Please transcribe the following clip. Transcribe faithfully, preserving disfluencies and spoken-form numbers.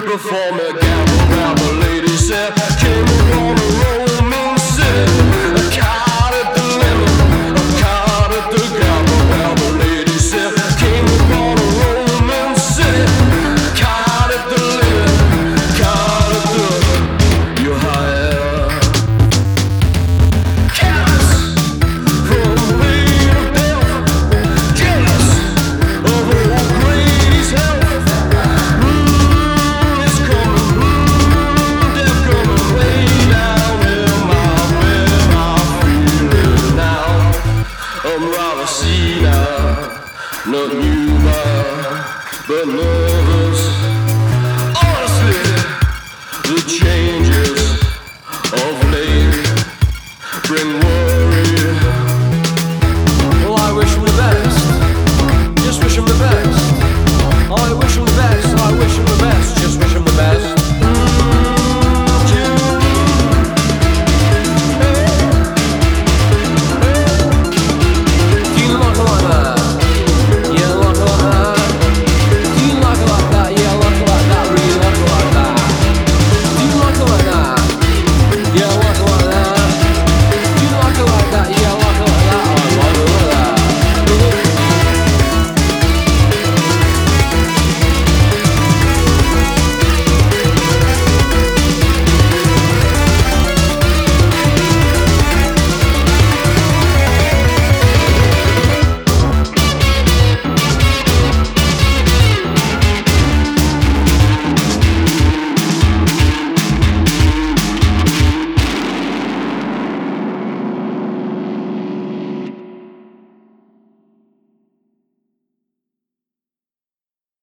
before me, gamble, gamble, lady said, came upon a roaming city, caught at the limit, caught at the gamble, gamble, lady said, came upon a roaming city, caught at the limit, caught at the, you higher. Callous from pain of death, jealous of old Grady's health. I'm rather seen now, not you, but no.